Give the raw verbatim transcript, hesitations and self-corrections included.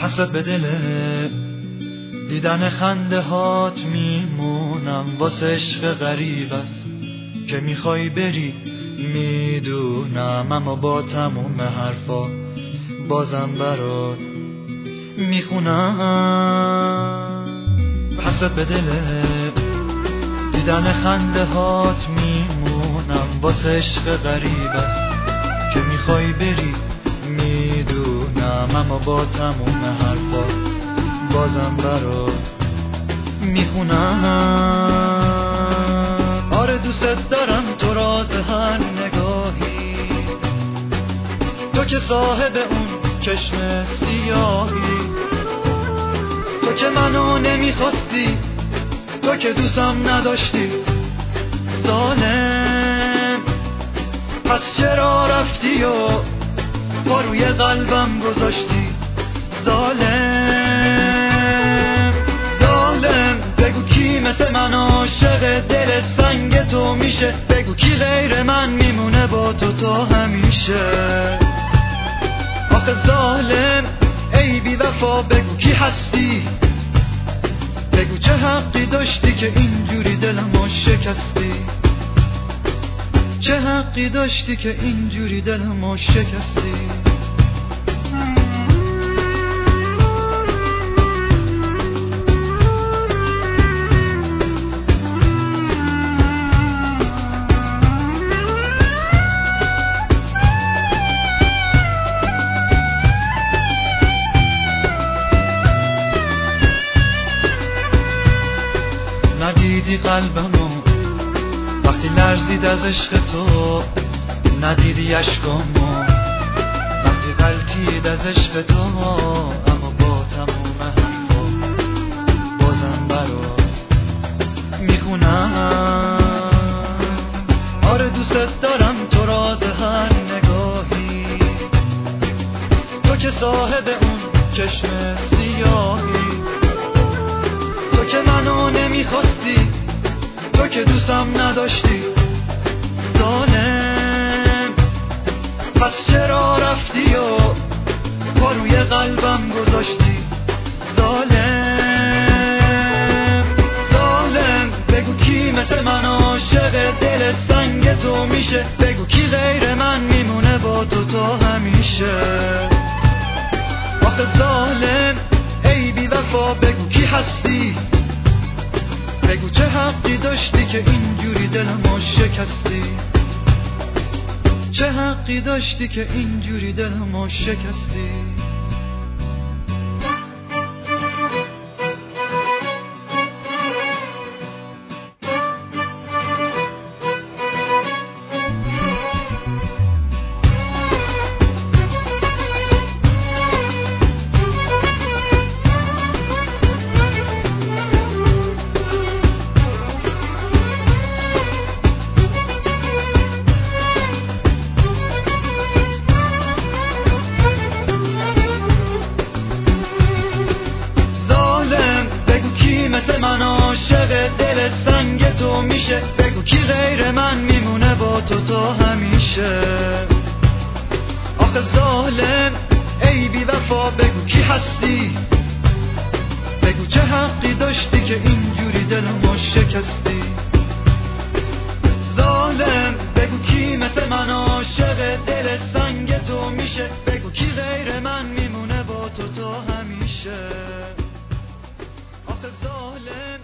حسب دله دیدن خنده هات میمونم، واسه عشق غریب است که میخوای بری میدونم، اما با تموم حرفا بازم برات میخونم. حسب دله دیدن خنده هات میمونم، واسه عشق غریب است که میخوای بری میدونم، اما با تموم حرفا بازم برات میخونم. آره دوست دارم تو راز هر نگاهی، تو که صاحب اون چشم سیاهی، تو که منو نمیخواستی، تو که دوستم نداشتی، ظالم پس چرا رفتی و پا روی قلبم گذاشتی؟ ظالم ظالم بگو کی مثل من عاشق دل سنگ تو میشه، بگو کی غیر من میمونه با تو تا همیشه. آخه ظالم ای بی وفا بگو کی هستی، بگو چه حقی داشتی که اینجوری دلمو شکستی، چه حقی داشتی که اینجوری دلمو شکستی. ندیدی قلبمو وقتی لرزید از عشق تو، ندیدی اشکامو وقتی غلطید از عشق تو، اما با تموم حرفا بازم برات میخونم. آره دوست دارم تو راز هر نگاهی، تو که صاحب اون چشم سیاهی، تو که منو نمیخواستی، تو که دوستم نداشتی، ظالم پس چرا رفتی و پا روی قلبم گذاشتی؟ ظالم ظالم بگو کی مثل من عاشق دل سنگ تو میشه، بگو کی غیر من میمونه با تو تا همیشه. آخه ظالم ای بی وفا بگو کی هستی، بگو چه حقی داشتی که اینجوری دلمو شکستی، چه حقی داشتی که اینجوری دلمو شکستی. مثل من عاشق دل سنگ تو میشه، بگو کی غیر من میمونه با تو تا همیشه. آخه ظالم ای بی وفا بگو کی هستی، بگو چه حقی داشتی که اینجوری دلمو شکستی. ظالم بگو کی مثل من عاشق دل سنگ تو میشه، بگو کی غیر من میمونه با تو تا همیشه. آخه ظالم